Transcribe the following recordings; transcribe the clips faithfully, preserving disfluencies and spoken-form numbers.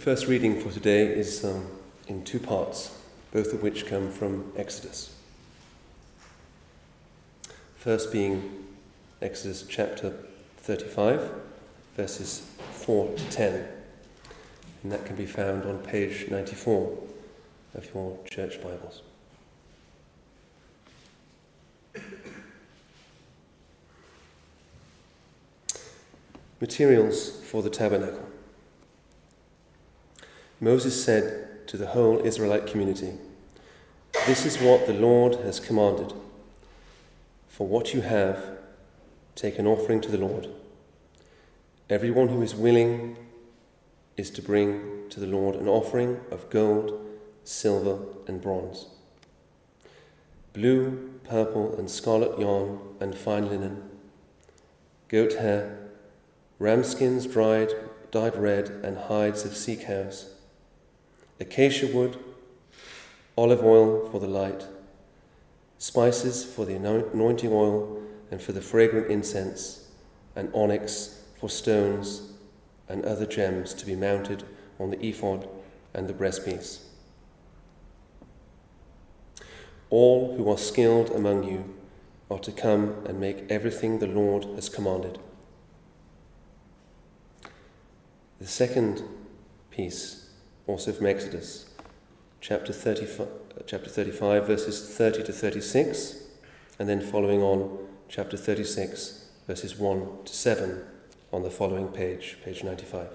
first reading for today is um, in two parts, both of which come from Exodus. First being Exodus chapter thirty-five, verses four to ten, and that can be found on page ninety-four of your church Bibles. Materials for the tabernacle. Moses said to the whole Israelite community, "This is what the Lord has commanded. For what you have, take an offering to the Lord. Everyone who is willing is to bring to the Lord an offering of gold, silver, and bronze, blue, purple, and scarlet yarn and fine linen, goat hair, ram skins dried, dyed red, and hides of sea cows, acacia wood, olive oil for the light, spices for the anointing oil and for the fragrant incense, and onyx for stones and other gems to be mounted on the ephod and the breastpiece. All who are skilled among you are to come and make everything the Lord has commanded." The second piece, also from Exodus, chapter thirty-five, chapter thirty-five, verses thirty to thirty-six, and then following on, chapter thirty-six, verses one to seven, on the following page, page ninety-five.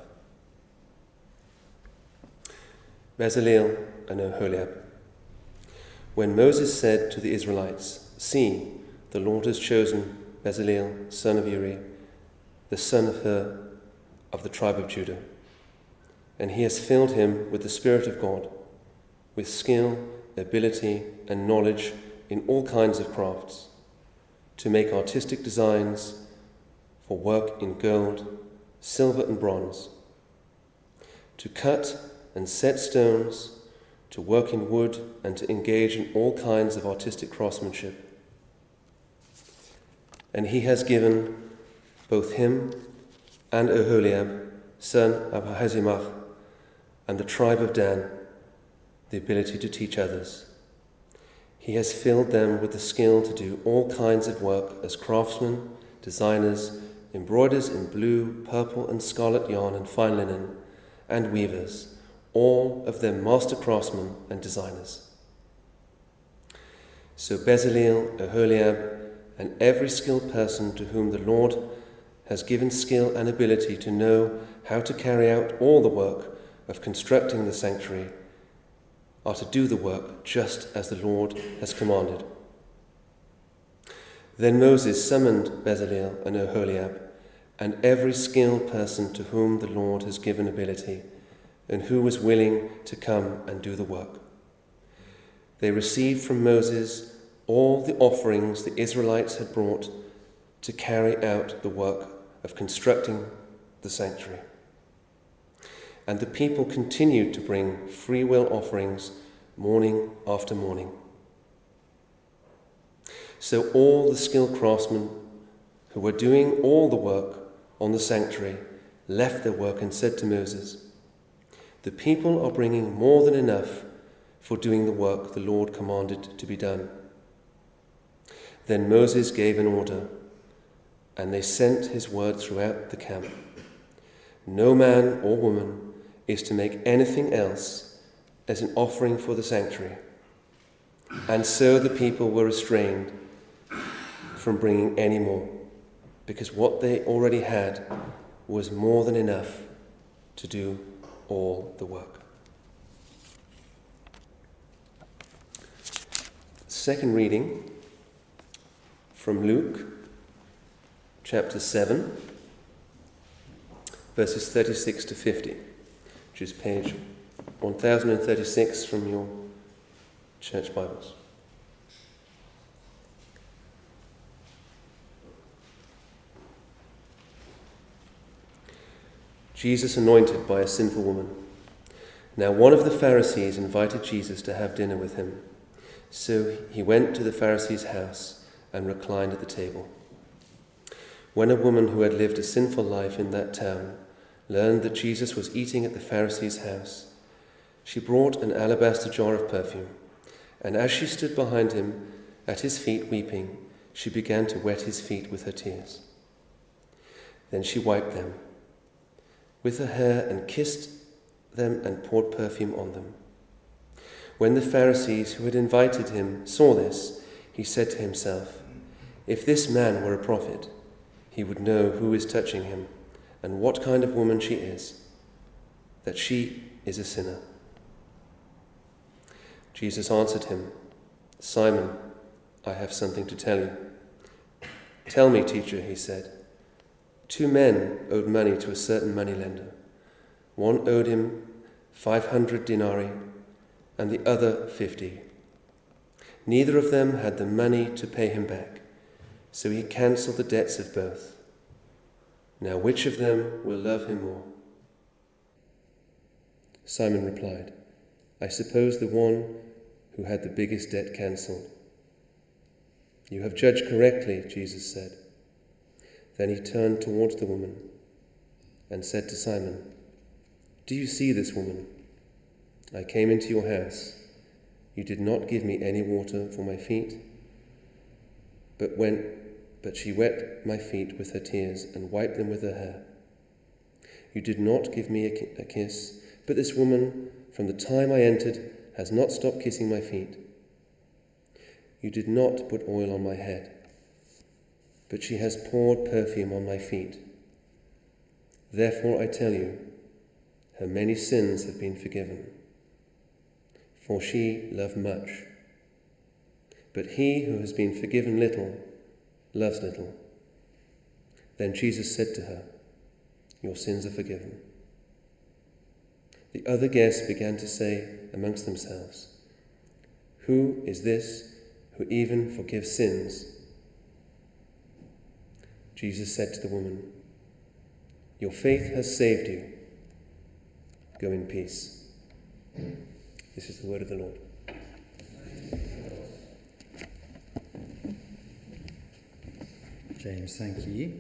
Bezaleel and Oholiab. When Moses said to the Israelites, "See, the Lord has chosen Bezaleel, son of Uri, the son of Hur, of the tribe of Judah, and he has filled him with the Spirit of God, with skill, ability, and knowledge in all kinds of crafts, to make artistic designs for work in gold, silver, and bronze, to cut and set stones, to work in wood, and to engage in all kinds of artistic craftsmanship. And he has given both him and Oholiab, son of Ahisamach, and the tribe of Dan, the ability to teach others. He has filled them with the skill to do all kinds of work as craftsmen, designers, embroiders in blue, purple, and scarlet yarn and fine linen, and weavers, all of them master craftsmen and designers. So Bezaleel, Oholiab, and every skilled person to whom the Lord has given skill and ability to know how to carry out all the work of constructing the sanctuary are to do the work just as the Lord has commanded." Then Moses summoned Bezaleel and Oholiab and every skilled person to whom the Lord has given ability and who was willing to come and do the work. They received from Moses all the offerings the Israelites had brought to carry out the work of constructing the sanctuary. And the people continued to bring free will offerings morning after morning. So all the skilled craftsmen who were doing all the work on the sanctuary left their work and said to Moses, "The people are bringing more than enough for doing the work the Lord commanded to be done." Then Moses gave an order, and they sent his word throughout the camp. No man or woman is to make anything else as an offering for the sanctuary. And so the people were restrained from bringing any more, because what they already had was more than enough to do all the work. Second reading from Luke chapter seven, verses thirty-six to fifty, which is page one thousand thirty-six from your church Bibles. Jesus anointed by a sinful woman. Now one of the Pharisees invited Jesus to have dinner with him. So he went to the Pharisee's house and reclined at the table. When a woman who had lived a sinful life in that town learned that Jesus was eating at the Pharisee's house, she brought an alabaster jar of perfume, and as she stood behind him at his feet weeping, she began to wet his feet with her tears. Then she wiped them with her hair and kissed them and poured perfume on them. When the Pharisees who had invited him saw this, he said to himself, "If this man were a prophet, he would know who is touching him and what kind of woman she is, that she is a sinner." Jesus answered him, "Simon, I have something to tell you." "Tell me, teacher," he said. Two men owed money to a certain moneylender. One owed him five hundred denarii and the other fifty. Neither of them had the money to pay him back, so he cancelled the debts of both. Now which of them will love him more?" Simon replied, "I suppose the one who had the biggest debt cancelled." "You have judged correctly," Jesus said. Then he turned towards the woman and said to Simon, "Do you see this woman? I came into your house. You did not give me any water for my feet, but when, but she wet my feet with her tears and wiped them with her hair. You did not give me a, ki- a kiss, but this woman, from the time I entered, has not stopped kissing my feet. You did not put oil on my head, but she has poured perfume on my feet. Therefore I tell you, her many sins have been forgiven, for she loved much. But he who has been forgiven little loves little." Then Jesus said to her, "Your sins are forgiven." The other guests began to say amongst themselves, "Who is this who even forgives sins?" Jesus said to the woman, "Your faith has saved you. Go in peace." This is the word of the Lord. James, thank you.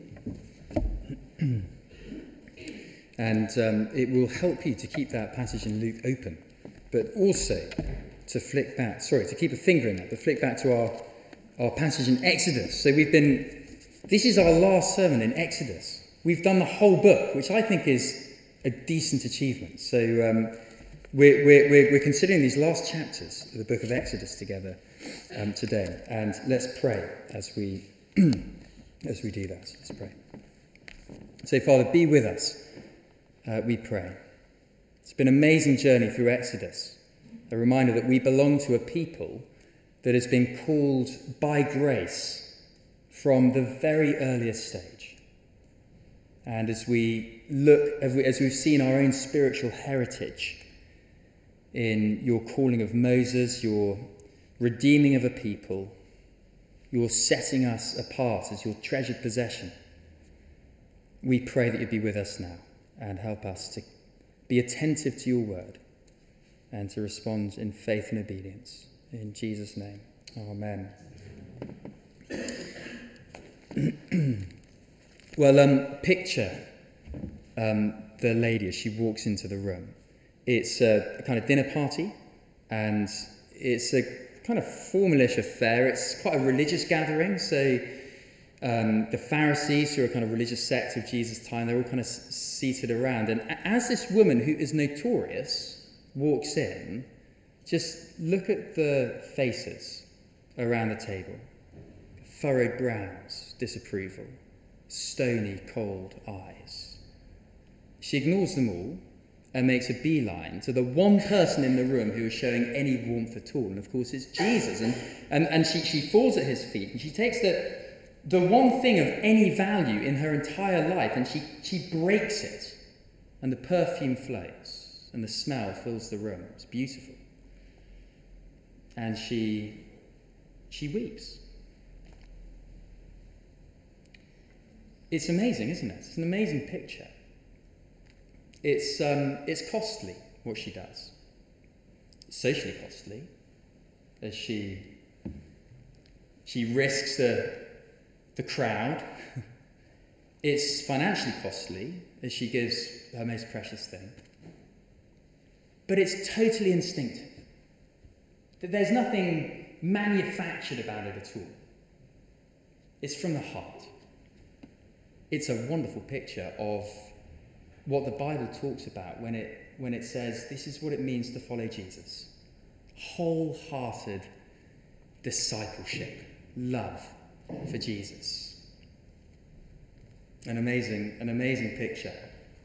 And um, it will help you to keep that passage in Luke open, but also to flick back, sorry, to keep a finger in that, but flick back to our, our passage in Exodus. So we've been, this is our last sermon in Exodus. We've done the whole book, which I think is a decent achievement. So um, we're, we're, we're considering these last chapters of the book of Exodus together um, today. And let's pray as we, as we do that. Let's pray. So, Father, be with us. Uh, we pray. It's been an amazing journey through Exodus, a reminder that we belong to a people that has been called by grace from the very earliest stage. And as we look, as we've seen our own spiritual heritage in your calling of Moses, your redeeming of a people, your setting us apart as your treasured possession, we pray that you'd be with us now and help us to be attentive to your word and to respond in faith and obedience. In Jesus' name, amen. Well, um, picture um, the lady as she walks into the room. It's a, a kind of dinner party, and it's a kind of formalish affair. It's quite a religious gathering, so Um, the Pharisees, who are a kind of religious sect of Jesus' time, they're all kind of s- seated around. And as this woman, who is notorious, walks in, just look at the faces around the table. Furrowed brows, disapproval. Stony, cold eyes. She ignores them all and makes a beeline to the one person in the room who is showing any warmth at all. And of course, it's Jesus. And, and, and she, she falls at his feet, and she takes the... the one thing of any value in her entire life, and she, she breaks it, and the perfume flows, and the smell fills the room. It's beautiful. And she, she weeps. It's amazing, isn't it? It's an amazing picture. It's, um, it's costly, what she does. It's socially costly, as she, she risks the... the crowd. It's financially costly, as she gives her most precious thing. But it's totally instinctive. That there's nothing manufactured about it at all. It's from the heart. It's a wonderful picture of what the Bible talks about when it when it says this is what it means to follow Jesus. Wholehearted discipleship, love for Jesus. An amazing, an amazing picture.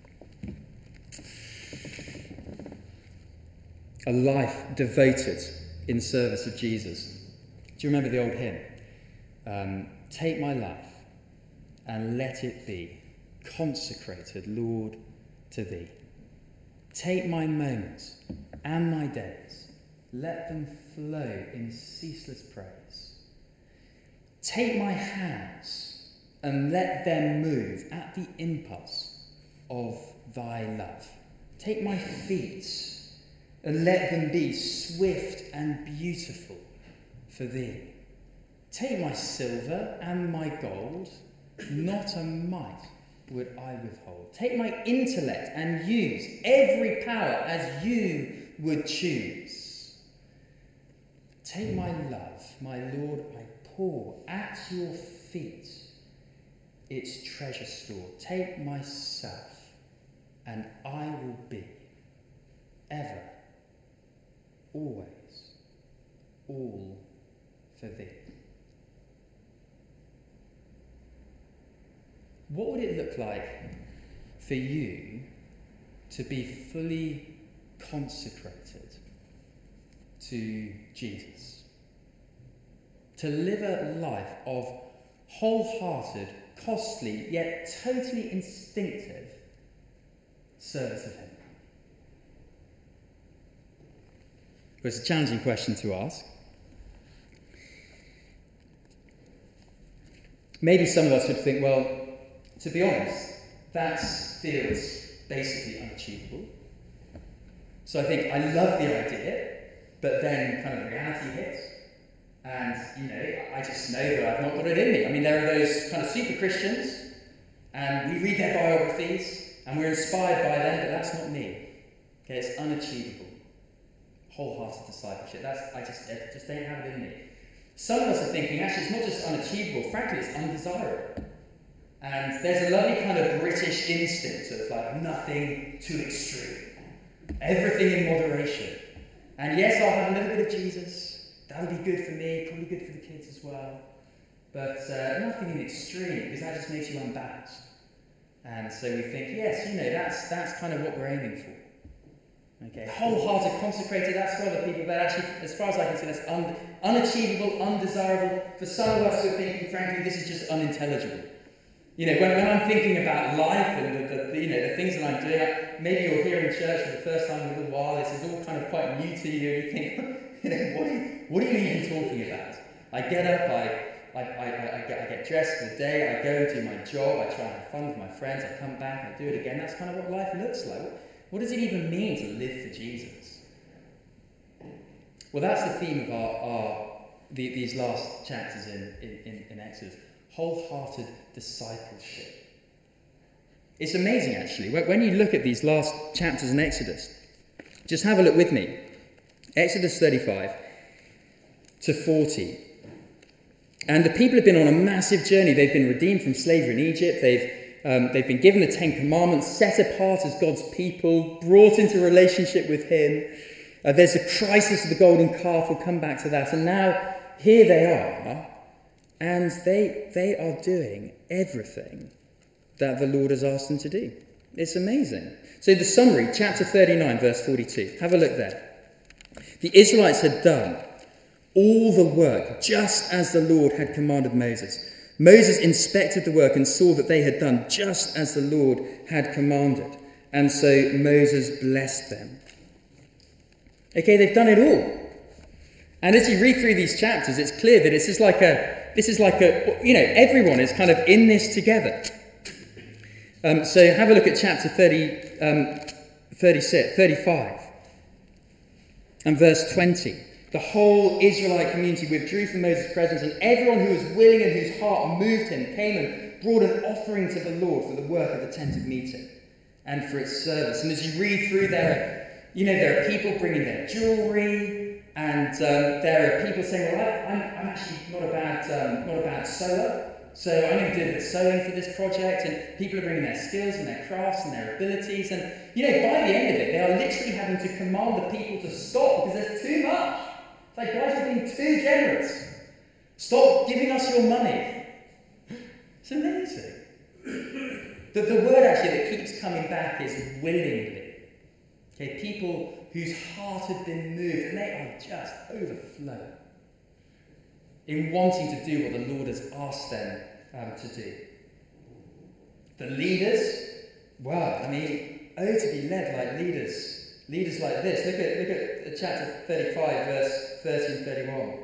A life devoted in service of Jesus. Do you remember the old hymn? Um, Take my life and let it be consecrated, Lord, to thee. Take my moments and my days, let them flow in ceaseless praise. Take my hands and let them move at the impulse of thy love. Take my feet and let them be swift and beautiful for thee. Take my silver and my gold, not a mite would I withhold. Take my intellect and use every power as you would choose. Take my love, my Lord, I pour at your feet its treasure store. Take myself, and I will be ever, always, all for thee. What would it look like for you to be fully consecrated to Jesus? To live a life of wholehearted, costly, yet totally instinctive service of him? Well, it's a challenging question to ask. Maybe some of us would think, well, to be honest, that feels basically unachievable. So I think I love the idea, but then kind of reality hits. And, you know, I just know that I've not got it in me. I mean, there are those kind of super Christians, and we read their biographies, and we're inspired by them, but that's not me. Okay, it's unachievable. Wholehearted discipleship. That's I just I just don't have it in me. Some of us are thinking, actually, it's not just unachievable, frankly, it's undesirable. And there's a lovely kind of British instinct of like nothing too extreme. Everything in moderation. And yes, I'll have a little bit of Jesus. That'll be good for me, probably good for the kids as well. But uh, nothing in extreme, because that just makes you unbalanced. And so we think, yes, you know, that's that's kind of what we're aiming for. Okay, wholehearted, consecrated, that's for other people, but actually, as far as I can see, that's un- unachievable, undesirable. For some of us who are thinking, frankly, this is just unintelligible. You know, when, when I'm thinking about life and the, the, the, you know, the things that I'm doing, maybe you're here in church for the first time in a little while, this is all kind of quite new to you, and you think, you know, what are you, what are you even talking about? I get up, I, I, I, I, get, I get dressed for the day, I go and do my job, I try and have fun with my friends, I come back, I do it again. That's kind of what life looks like. What, what does it even mean to live for Jesus? Well, that's the theme of our, our the, these last chapters in, in, in Exodus. Wholehearted discipleship. It's amazing, actually. When you look at these last chapters in Exodus, just have a look with me. Exodus thirty-five to forty. And the people have been on a massive journey. They've been redeemed from slavery in Egypt. They've, um, they've been given the Ten Commandments, set apart as God's people, brought into relationship with him. Uh, there's the crisis of the golden calf. We'll come back to that. And now, here they are. And they they are doing everything that the Lord has asked them to do. It's amazing. So the summary, chapter thirty-nine, verse forty-two. Have a look there. The Israelites had done all the work just as the Lord had commanded Moses. Moses inspected the work and saw that they had done just as the Lord had commanded. And so Moses blessed them. Okay, they've done it all. And as you read through these chapters, it's clear that it's just like a This is like a, you know, everyone is kind of in this together. Um, so have a look at chapter thirty, um, thirty-six, thirty-five and verse twenty. The whole Israelite community withdrew from Moses' presence, and everyone who was willing and whose heart moved him came and brought an offering to the Lord for the work of the tent of meeting and for its service. And as you read through there, you know, there are people bringing their jewellery, and um, there are people saying, well, I, I'm, I'm actually not a bad, um, not a bad sewer, so I'm going to do a bit of sewing for this project, and people are bringing their skills and their crafts and their abilities, and, you know, by the end of it, they are literally having to command the people to stop because there's too much. It's like, guys, you're being too generous. Stop giving us your money. It's amazing. The, the word actually that keeps coming back is willingly. Okay, people whose heart had been moved, and they are just overflowing in wanting to do what the Lord has asked them um, to do. The leaders, well, I mean, oh, to be led like leaders, leaders like this. Look at look at chapter thirty-five, verse thirty and thirty-one.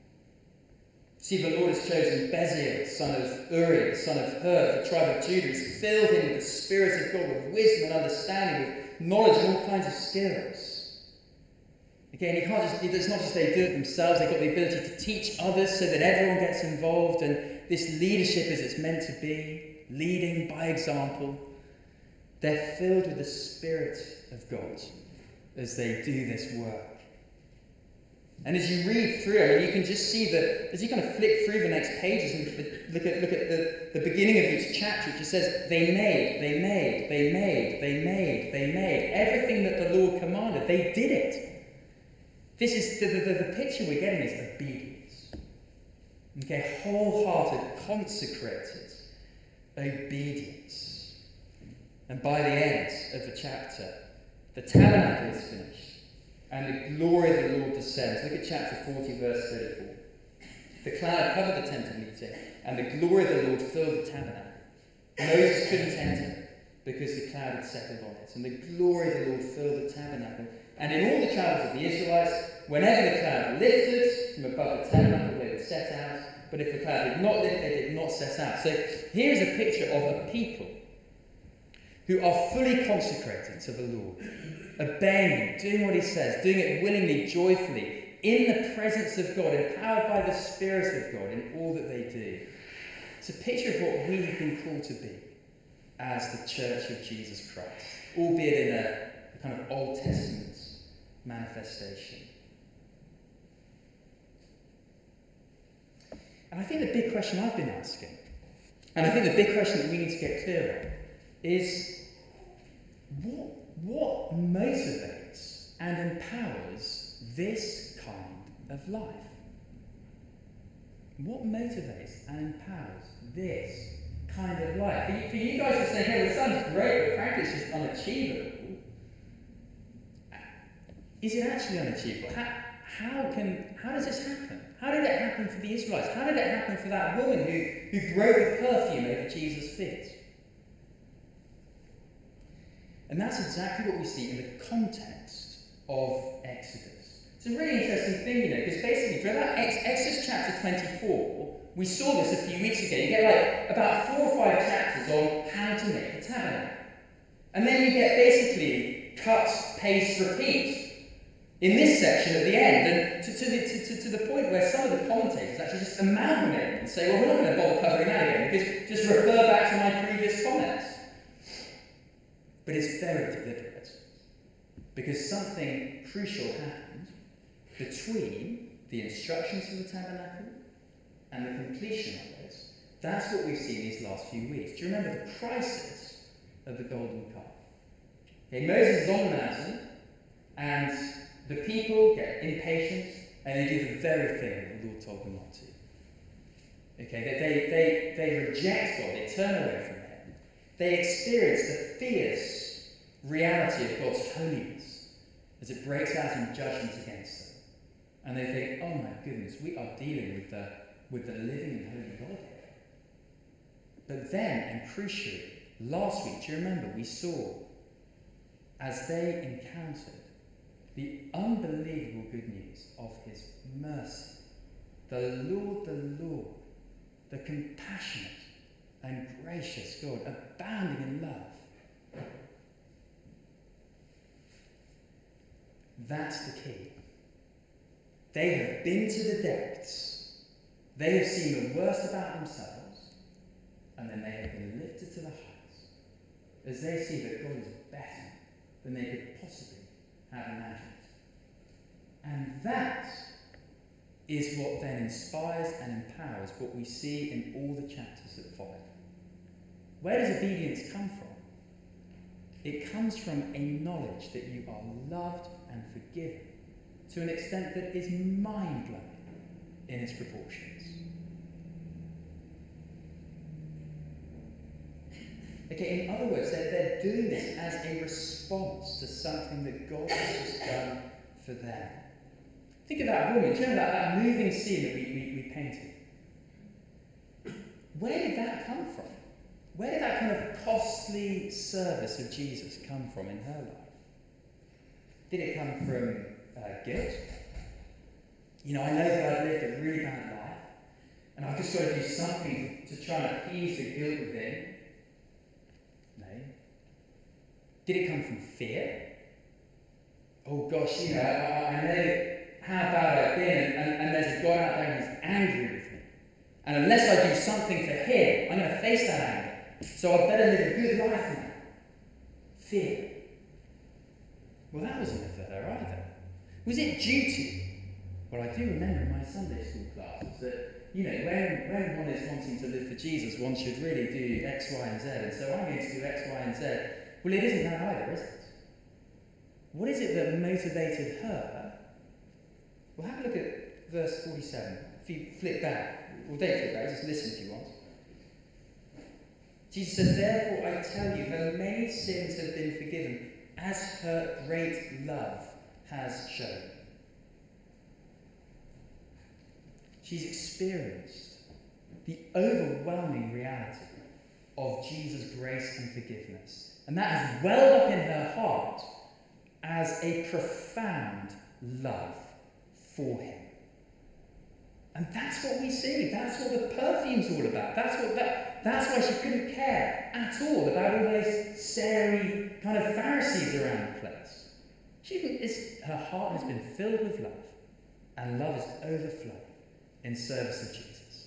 See, the Lord has chosen Bezalel, son of Uri, the son of Hur, of the tribe of Judah. He's filled him with the Spirit of God, with wisdom and understanding, with knowledge and all kinds of skills. Again, you can't just, it's not just they do it themselves, they've got the ability to teach others so that everyone gets involved, and this leadership as it's meant to be, leading by example. They're filled with the Spirit of God as they do this work. And as you read through, I mean, you can just see that as you kind of flick through the next pages and look at look at the, the beginning of each chapter, it just says, they made, they made, they made, they made, they made. Everything that the Lord commanded, they did it. This is the, the, the picture we're getting is obedience. Okay, wholehearted, consecrated obedience. And by the end of the chapter, the tabernacle is finished. And the glory of the Lord descends. Look at chapter forty, verse thirty-four. The cloud covered the tent of meeting, and the glory of the Lord filled the tabernacle. Moses couldn't enter because the cloud had settled on it. And the glory of the Lord filled the tabernacle. And in all the travels of the Israelites, whenever the cloud lifted from above the tabernacle, they would set out. But if the cloud did not lift, they did not set out. So here's a picture of a people who are fully consecrated to the Lord, obeying him, doing what he says, doing it willingly, joyfully, in the presence of God, empowered by the Spirit of God in all that they do. It's a picture of what we have been called to be as the Church of Jesus Christ, albeit in a, a kind of Old Testament manifestation. And I think the big question I've been asking, and I think the big question that we need to get clear on, is what, what motivates and empowers this kind of life? What motivates and empowers this kind of life? For you, for you guys to say, hey, well, it sounds great, but frankly, it's just unachievable. Is it actually unachievable? How, how, can, how does this happen? How did it happen for the Israelites? How did it happen for that woman who, who broke the perfume over Jesus' feet? And that's exactly what we see in the context of Exodus. It's a really interesting thing, you know, because basically, for about Ex- Exodus chapter twenty-four, we saw this a few weeks ago. You get like about four or five chapters on how to make the tabernacle. And then you get basically cut, paste, repeat in this section at the end, and to, to, the, to, to the point where some of the commentators actually just amalgamate and say, well, we're not going to bother covering that again, because just refer back to my previous comments. But it's very deliberate, because something crucial happened between the instructions for the tabernacle and the completion of it. That's what we've seen these last few weeks. Do you remember the crisis of the golden calf? Okay, Moses is on the mountain, and the people get impatient, and they do the very thing that the Lord told them not to. Okay, they, they, they, they reject God, they turn away from Him. They experience the fierce reality of God's holiness as it breaks out in judgment against them. And they think, oh my goodness, we are dealing with the, with the living and holy God here. But then, and crucially, last week, do you remember, we saw, as they encountered the unbelievable good news of His mercy, the Lord, the Lord, the compassionate and gracious God, abounding in love. That's the key. They have been to the depths. They have seen the worst about themselves, and then they have been lifted to the heights as they see that God is better than they could possibly have imagined. And that is what then inspires and empowers what we see in all the chapters that follow. Where does obedience come from? It comes from a knowledge that you are loved and forgiven to an extent that is mind-blowing in its proportions. Okay, in other words, they're, they're doing this as a response to something that God has just done for them. Think of that woman. Do you remember that, that moving scene that we, we, we painted? Where did that come from? Where did that kind of costly service of Jesus come from in her life? Did it come from uh, guilt? You know, I know that I've lived a really bad life, and I've just got to do something to, to try and appease the guilt within. No. Did it come from fear? Oh gosh, you know, I, I know how bad I've been, and, and, and there's a God out there who's angry with me. And unless I do something for him, I'm going to face that anger. So I better live a good life now. Fear. Well, that wasn't it for her either. Was it duty? Well, I do remember in my Sunday school classes that, you know, when, when one is wanting to live for Jesus, one should really do X, Y, and Z. And so I'm going to do X, Y, and Z. Well, it isn't that either, is it? What is it that motivated her? Well, have a look at verse forty-seven. If you flip back, well, don't flip back, just listen if you want. Jesus says, therefore I tell you, her many sins have been forgiven, as her great love has shown. She's experienced the overwhelming reality of Jesus' grace and forgiveness. And that has welled up in her heart as a profound love for him. And that's what we see. That's what the perfume's all about. That's what that, that's why she couldn't care at all about all those starey kind of Pharisees around the place. She is, her heart has been filled with love, and love is overflowing in service of Jesus.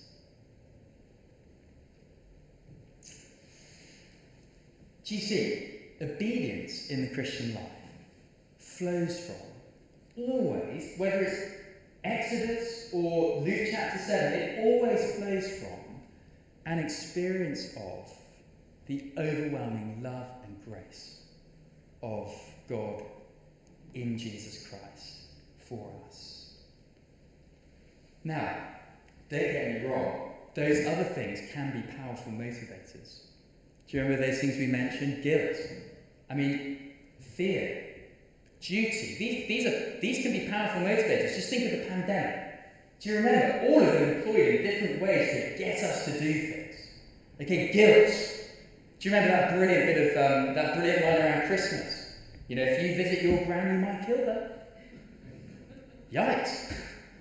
Do you see? Obedience in the Christian life flows from always, whether it's Exodus or Luke chapter seven, it always flows from an experience of the overwhelming love and grace of God in Jesus Christ for us. Now, don't get me wrong, those other things can be powerful motivators. Do you remember those things we mentioned? Guilt. I mean, fear. Duty. These, these, are, these can be powerful motivators. Just think of the pandemic. Do you remember? All of them employed in different ways to get us to do things. Okay, guilt. Do you remember that brilliant bit of, um, that brilliant line around Christmas? You know, if you visit your gran, you might kill her. Yikes.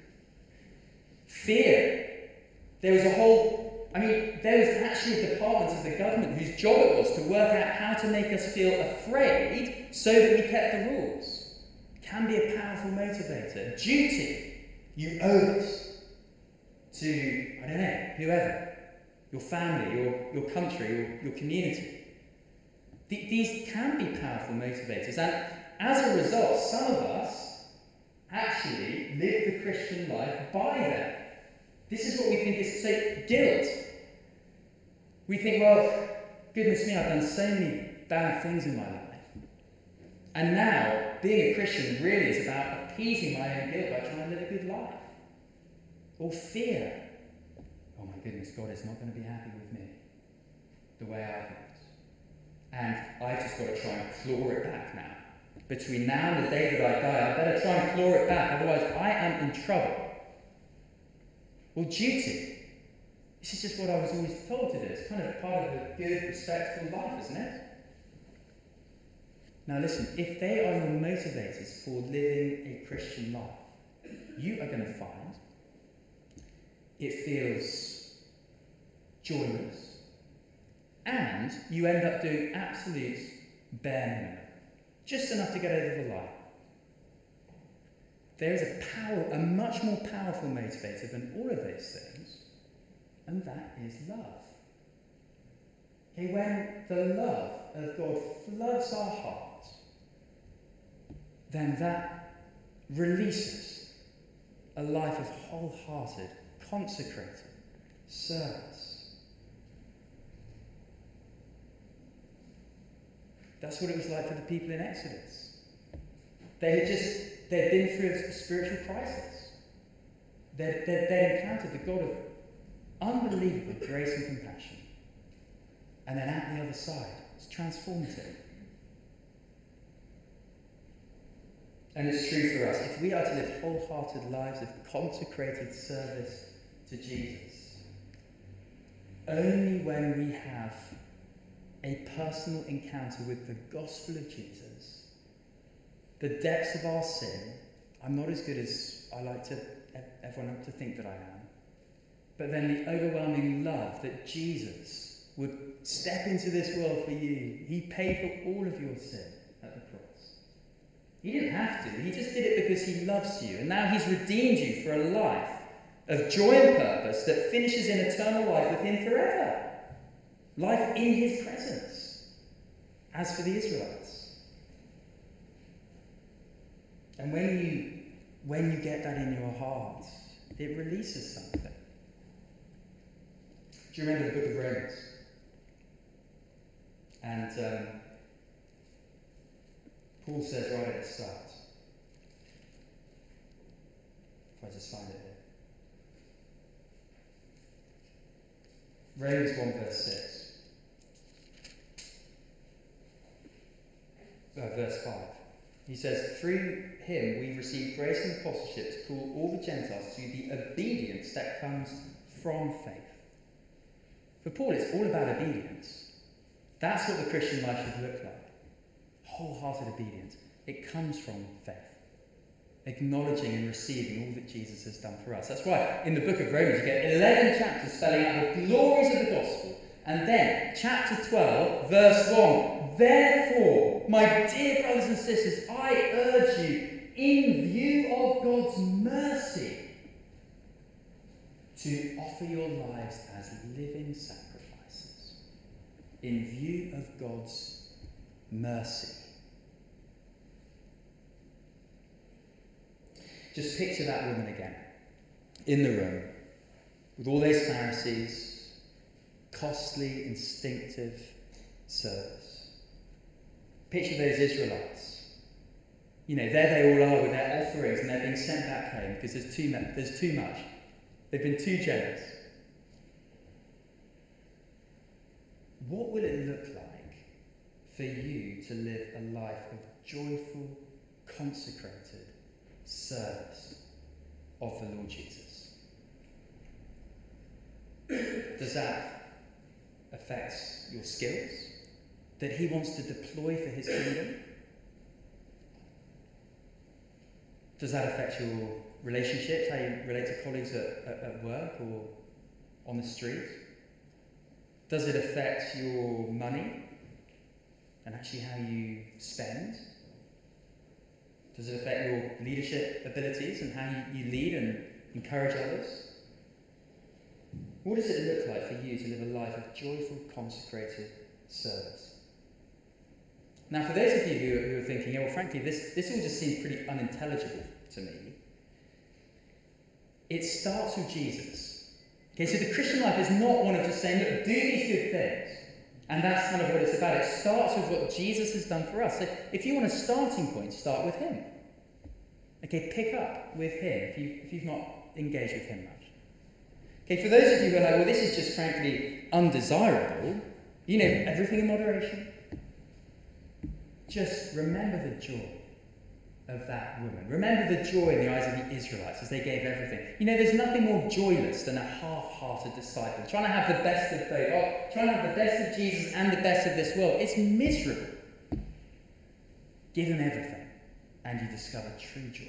Fear. There was a whole, I mean, there was actually departments of the government whose job it was to work out how to make us feel afraid so that we kept the rules. Can be a powerful motivator. Duty. You owe it to, I don't know, whoever. Your family, your, your country, your, your community. Th- these can be powerful motivators. And as a result, some of us actually live the Christian life by them. This is what we think is, say, guilt. We think, well, goodness me, I've done so many bad things in my life. And now, being a Christian really is about appeasing my own guilt by trying to live a good life. Or fear. Oh my goodness, God is not going to be happy with me the way I've lived. And I've just got to try and claw it back now. Between now and the day that I die, I better try and claw it back, otherwise I am in trouble. Or duty. This is just what I was always told to do. It's kind of part of a good, respectable life, isn't it? Now listen, if they are your motivators for living a Christian life, you are going to find it feels joyless, and you end up doing absolute bare minimum, just enough to get over the line. There is a power, a much more powerful motivator than all of those things, and that is love. Okay, when the love of God floods our hearts, then that releases a life of wholehearted, consecrated service. That's what it was like for the people in Exodus. They had just, they'd been through a spiritual crisis. They'd, they'd, they'd encountered the God of unbelievable grace and compassion. And then at the other side, it's transformative. And it's true for us. If we are to live wholehearted lives of consecrated service to Jesus, only when we have a personal encounter with the gospel of Jesus, the depths of our sin, I'm not as good as I like to everyone to think that I am, but then the overwhelming love that Jesus would step into this world for you. He paid for all of your sin at the cross. He didn't have to. He just did it because he loves you. And now he's redeemed you for a life of joy and purpose that finishes in eternal life with him forever. Life in his presence. As for the Israelites. And when you, when you get that in your heart, it releases something. Do you remember the book of Romans? And um, Paul says right at the start, if I just find it here. Romans one verse six. Uh, verse five. He says, through him we receive grace and apostleship to call all the Gentiles to the obedience that comes from faith. For Paul, it's all about obedience. That's what the Christian life should look like. Wholehearted obedience. It comes from faith. Acknowledging and receiving all that Jesus has done for us. That's why in the book of Romans you get eleven chapters spelling out the glories of the gospel. And then chapter twelve, verse one. Therefore, my dear brothers and sisters, I urge you, in view of God's mercy, to offer your lives as living sacrifices. In view of God's mercy. Just picture that woman again, in the room, with all those Pharisees, costly, instinctive service. Picture those Israelites. You know, there they all are with their offerings and they're being sent back home because there's too much. There's too much. They've been too generous. What will it look like for you to live a life of joyful, consecrated service of the Lord Jesus? Does that affect your skills that he wants to deploy for his kingdom? Does that affect your relationships, how you relate to colleagues at, at, at work or on the street? Does it affect your money and actually how you spend? Does it affect your leadership abilities and how you, you lead and encourage others? What does it look like for you to live a life of joyful, consecrated service? Now, for those of you who, who are thinking, yeah, well, frankly, this, this all just seems pretty unintelligible to me. It starts with Jesus. Okay, so the Christian life is not one of just saying, look, do these good things. And that's kind of what it's about. It starts with what Jesus has done for us. So if you want a starting point, start with him. Okay, pick up with him if, you, if you've not engaged with him much. Okay, for those of you who are like, well, this is just frankly undesirable, you know, everything in moderation. Just remember the joy of that woman. Remember the joy in the eyes of the Israelites as they gave everything. You know, there's nothing more joyless than a half-hearted disciple. Trying to have the best of both. Oh, trying to have the best of Jesus and the best of this world. It's miserable. Give him everything and you discover true joy.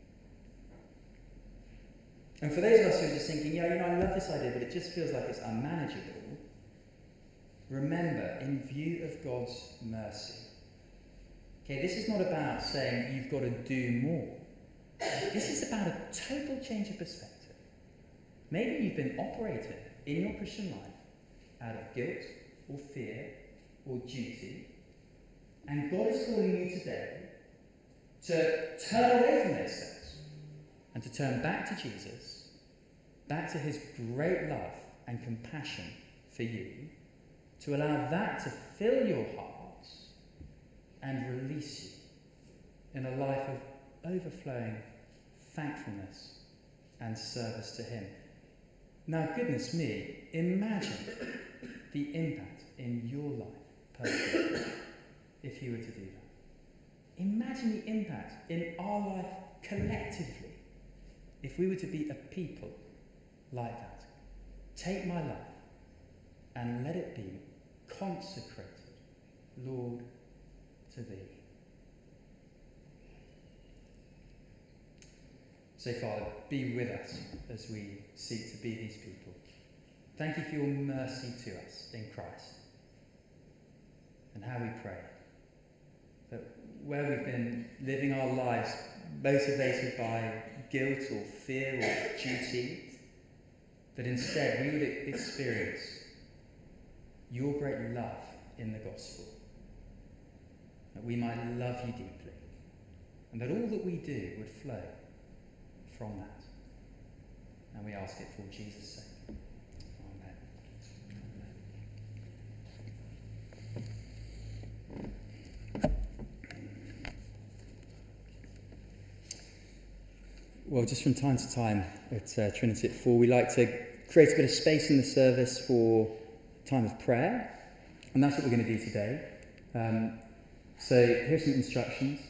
And for those of us who are just thinking, yeah, you know, I love this idea, but it just feels like it's unmanageable. Remember, in view of God's mercy, okay, this is not about saying you've got to do more. This is about a total change of perspective. Maybe you've been operating in your Christian life out of guilt or fear or duty. And God is calling you today to turn away from those things and to turn back to Jesus, back to his great love and compassion for you, to allow that to fill your hearts and release you in a life of overflowing thankfulness and service to him. Now, goodness me, imagine the impact in your life personally if you were to do that. Imagine the impact in our life collectively if we were to be a people like that. Take my life and let it be consecrated, Lord, to thee. So, Father, be with us as we seek to be these people. Thank you for your mercy to us in Christ. And how we pray that where we've been living our lives motivated by guilt or fear or duty, that instead we would experience your great love in the gospel, that we might love you deeply, and that all that we do would flow from that. And we ask it for Jesus' sake. Amen. Well, just from time to time at uh, Trinity at four, we like to create a bit of space in the service for time of prayer, and that's what we're going to do today. Um, so here's some instructions.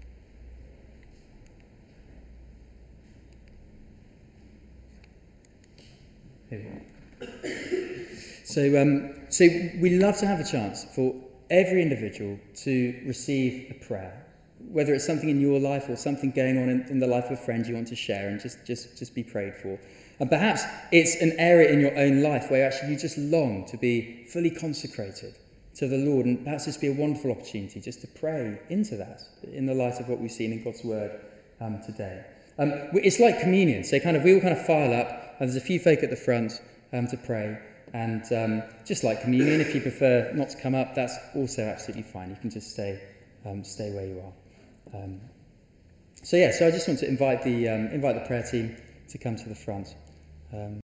Here we go. So, um, so we love to have a chance for every individual to receive a prayer, whether it's something in your life or something going on in, in the life of a friend you want to share and just, just, just be prayed for. And perhaps it's an area in your own life where actually you just long to be fully consecrated to the Lord, and perhaps this would be a wonderful opportunity just to pray into that in the light of what we've seen in God's Word um, today. Um, it's like communion, so kind of we all kind of file up, and there's a few folk at the front um, to pray, and um, just like communion, if you prefer not to come up, that's also absolutely fine. You can just stay um, stay where you are. Um, so yeah, so I just want to invite the um, invite the prayer team to come to the front. Um,